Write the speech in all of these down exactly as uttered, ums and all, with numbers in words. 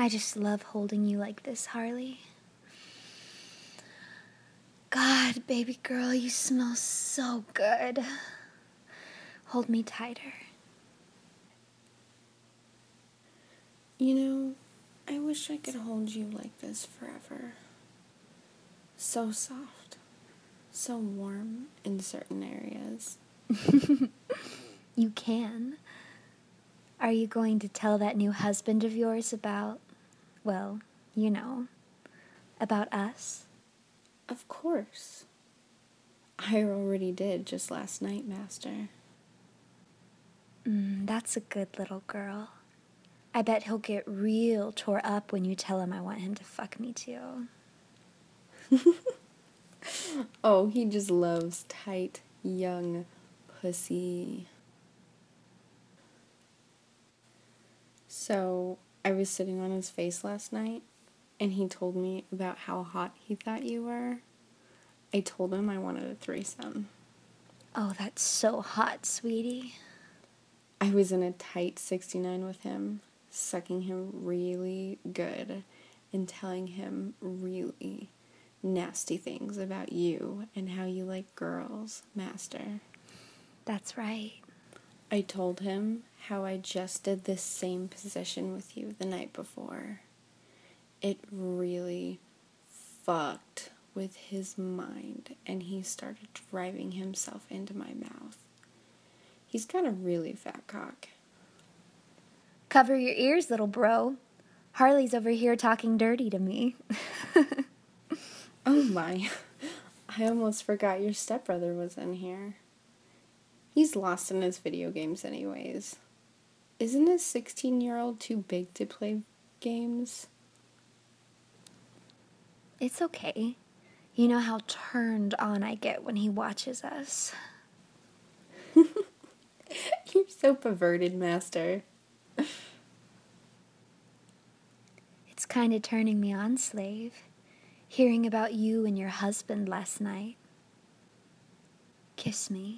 I just love holding you like this, Harley. God, baby girl, you smell so good. Hold me tighter. You know, I wish I could hold you like this forever. So soft, so warm in certain areas. You can. Are you going to tell that new husband of yours about, well, you know, about us? Of course. I already did just last night, Master. Mm, that's a good little girl. I bet he'll get real tore up when you tell him I want him to fuck me too. Oh, he just loves tight, young pussy. So, I was sitting on his face last night, and he told me about how hot he thought you were. I told him I wanted a threesome. Oh, that's so hot, sweetie. I was in a tight sixty-nine with him, sucking him really good and telling him really nasty things about you and how you like girls, Master. That's right. I told him how I just did this same position with you the night before. It really fucked with his mind, and he started driving himself into my mouth. He's got a really fat cock. Cover your ears, little bro. Harley's over here talking dirty to me. Oh my, I almost forgot your stepbrother was in here. He's lost in his video games anyways. Isn't a sixteen-year-old too big to play games? It's okay. You know how turned on I get when he watches us. You're so perverted, Master. It's kind of turning me on, Slave. Hearing about you and your husband last night. Kiss me.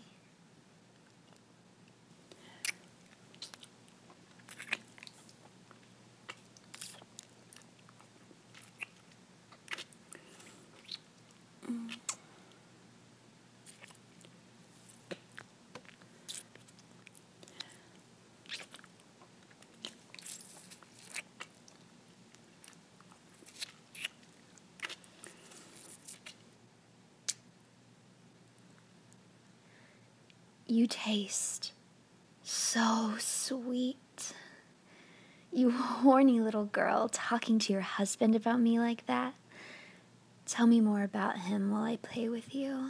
You taste so sweet. You horny little girl talking to your husband about me like that. Tell me more about him while I play with you.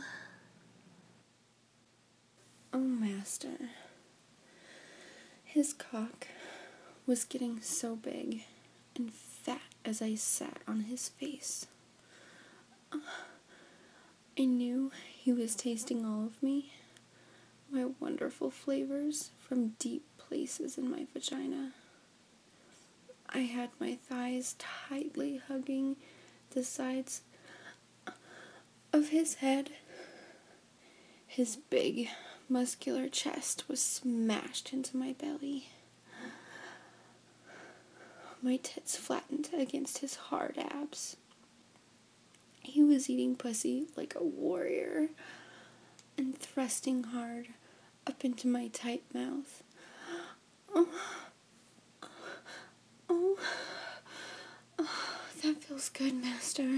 Oh, Master. His cock was getting so big and fat as I sat on his face. I knew he was tasting all of me, my wonderful flavors from deep places in my vagina. I had my thighs tightly hugging the sides of his head. His big, muscular chest was smashed into my belly. My tits flattened against his hard abs. He was eating pussy like a warrior and thrusting hard up into my tight mouth. Oh, oh, oh, that feels good, Master.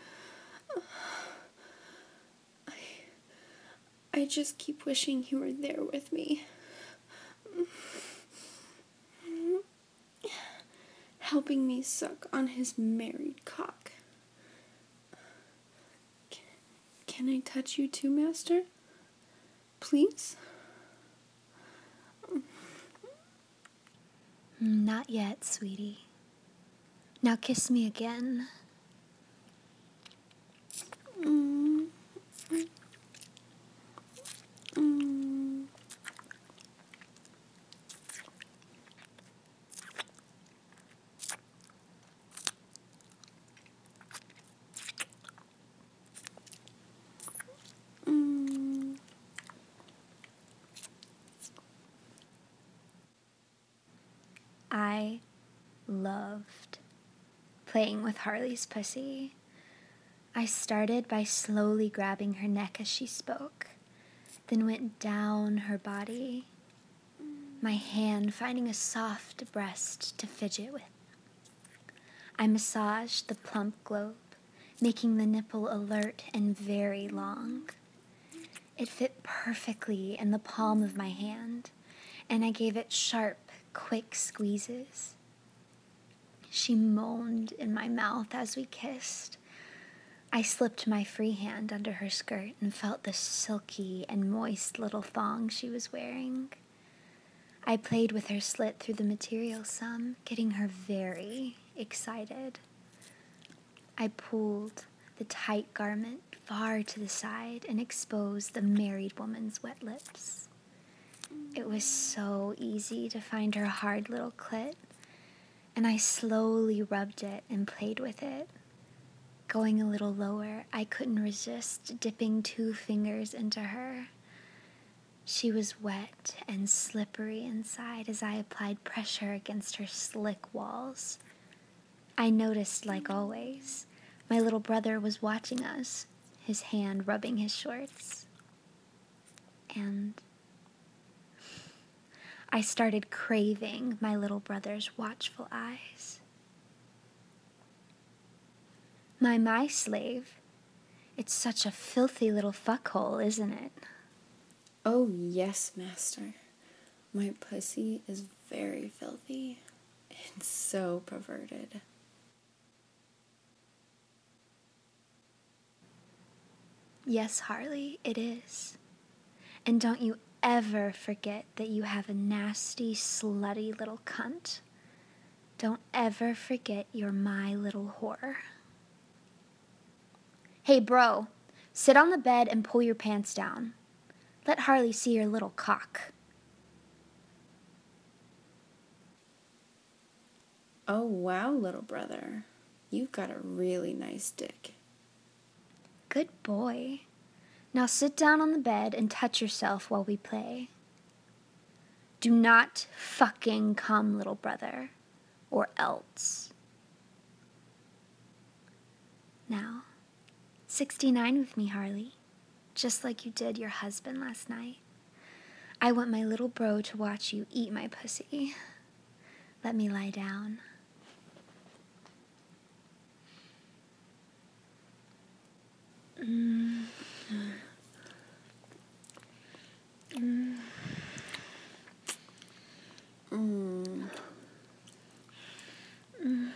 I, I just keep wishing you were there with me. Helping me suck on his married cock. Can I touch you too, Master? Please? Not yet, sweetie. Now kiss me again. Mm. Mm. Mm. I loved playing with Harley's pussy. I started by slowly grabbing her neck as she spoke, then went down her body, my hand finding a soft breast to fidget with. I massaged the plump globe, making the nipple alert and very long. It fit perfectly in the palm of my hand, and I gave it sharp, quick squeezes. She moaned in my mouth as we kissed. I slipped my free hand under her skirt and felt the silky and moist little thong she was wearing. I played with her slit through the material some, getting her very excited. I pulled the tight garment far to the side and exposed the married woman's wet lips. It was so easy to find her hard little clit, and I slowly rubbed it and played with it. Going a little lower, I couldn't resist dipping two fingers into her. She was wet and slippery inside as I applied pressure against her slick walls. I noticed, like always, my little brother was watching us, his hand rubbing his shorts. And I started craving my little brother's watchful eyes. My, my slave, it's such a filthy little fuckhole, isn't it? Oh, yes, master. My pussy is very filthy and so perverted. Yes, Harley, it is. And don't you ever forget that you have a nasty, slutty little cunt. Don't ever forget you're my little whore. Hey, bro, sit on the bed and pull your pants down. Let Harley see your little cock. Oh, wow, little brother. You've got a really nice dick. Good boy. Now sit down on the bed and touch yourself while we play. Do not fucking come, little brother, or else. Now, sixty-nine with me, Harley, just like you did your husband last night. I want my little bro to watch you eat my pussy. Let me lie down. Mm. Mm. Mm. Mm.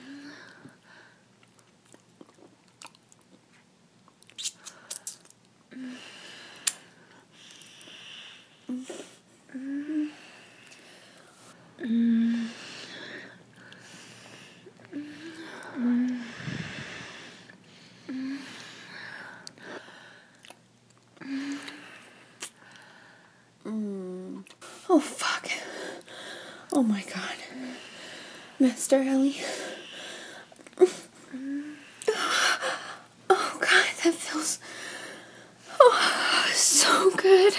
Mm. Oh, fuck. Oh, my God. Master Ellie. Oh, God, that feels oh, so good.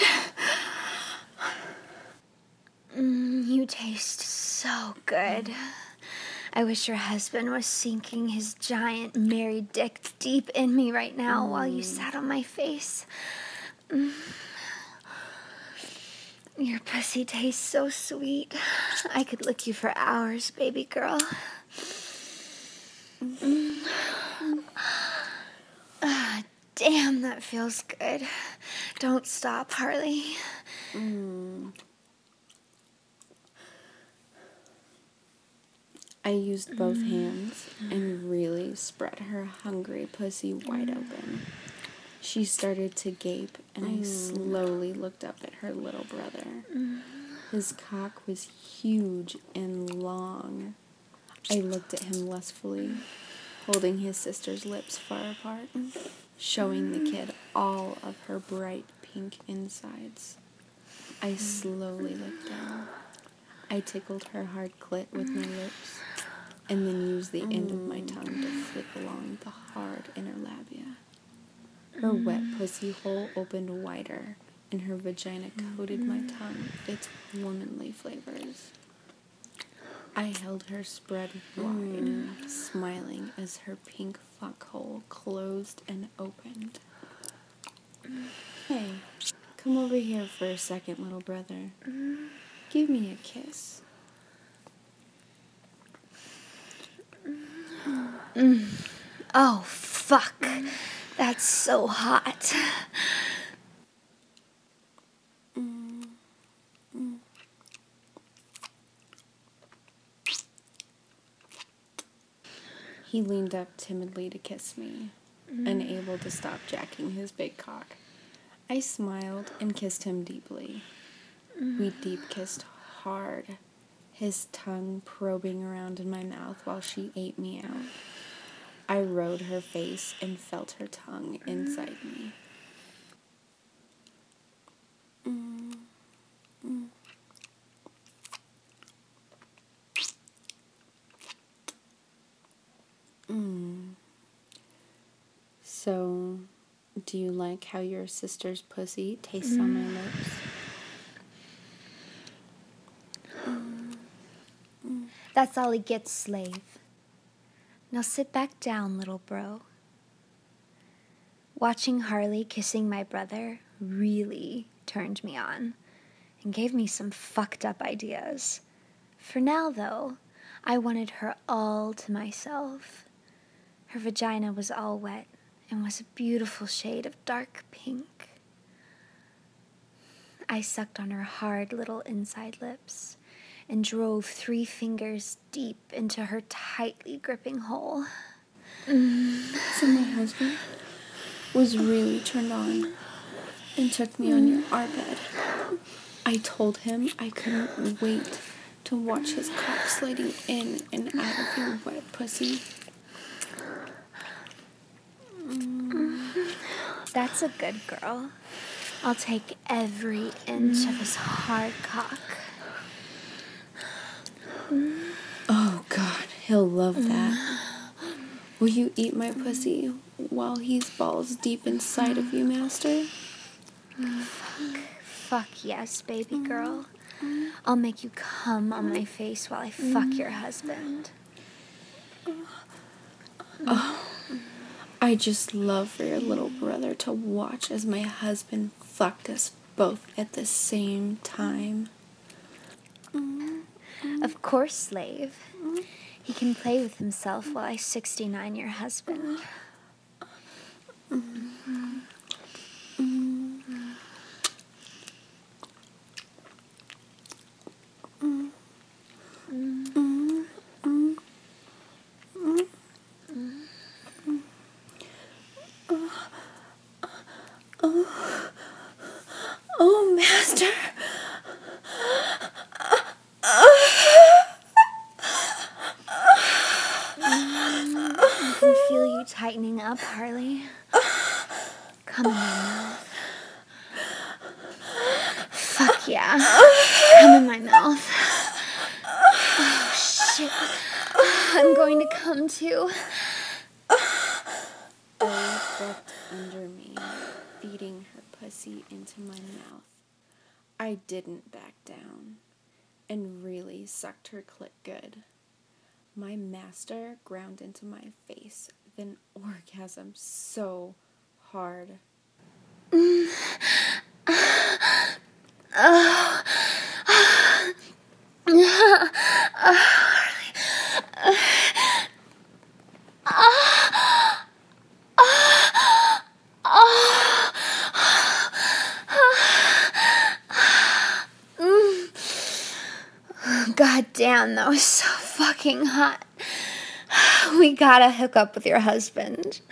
Mm, you taste so good. I wish your husband was sinking his giant married dick deep in me right now mm. while you sat on my face. Mm. Your pussy tastes so sweet. I could lick you for hours, baby girl. Mm. Ah, damn, that feels good. Don't stop, Harley. Mm. I used both mm. hands and really spread her hungry pussy wide mm. open. She started to gape, and mm. I slowly looked up at her little brother. Mm. His cock was huge and long. I looked at him lustfully, holding his sister's lips far apart, showing the kid all of her bright pink insides. I slowly looked down. I tickled her hard clit with my lips, and then used the end of my tongue to flick along the hard inner labia. Her wet pussy hole opened wider, and her vagina coated my tongue with its womanly flavors. I held her spread wide, mm. smiling as her pink fuckhole closed and opened. Hey, come over here for a second, little brother. Mm. Give me a kiss. Mm. Oh, fuck. Mm. That's so hot. Mm. Mm. He leaned up timidly to kiss me, mm. unable to stop jacking his big cock. I smiled and kissed him deeply. Mm. We deep kissed hard, his tongue probing around in my mouth while she ate me out. I rode her face and felt her tongue inside me. Mm. Mm. Mm. So, do you like how your sister's pussy tastes mm. on my lips? Mm. Mm. That's all he gets, slave. Now sit back down, little bro. Watching Harley kissing my brother really turned me on and gave me some fucked up ideas. For now, though, I wanted her all to myself. Her vagina was all wet and was a beautiful shade of dark pink. I sucked on her hard little inside lips and drove three fingers deep into her tightly gripping hole. Mm. So my husband was really turned on and took me mm. on your, our bed. I told him I couldn't wait to watch his cock sliding in and out of your wet pussy. Mm. That's a good girl. I'll take every inch mm. of his hard cock. Mm. Oh, God, he'll love mm. that. Will you eat my pussy while he's balls deep inside of you, master? Mm. Fuck. Fuck yes, baby girl. Mm. I'll make you come on my face while I fuck mm. your husband. Oh, I just love for your little brother to watch as my husband fucked us both at the same time. Mm. Of course, slave. Mm. He can play with himself while I sixty-nine your husband. Mm-hmm. Mm-hmm. Mm-hmm. Mm-hmm. Mm-hmm. Mm-hmm. Oh. Oh. Oh, master. I can feel you tightening up, Harley. Come in my mouth. Fuck yeah. Come in my mouth. Oh, shit. I'm going to come too. Ellie crept under me, feeding her pussy into my mouth. I didn't back down and really sucked her clit good. My master ground into my face, then orgasm so hard. Mm. Oh. God damn, that was so fucking hot. We gotta hook up with your husband.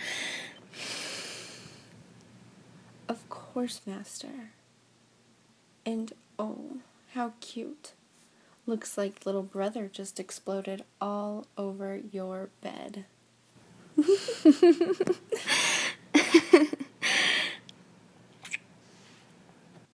Of course, master. And oh, how cute. Looks like little brother just exploded all over your bed.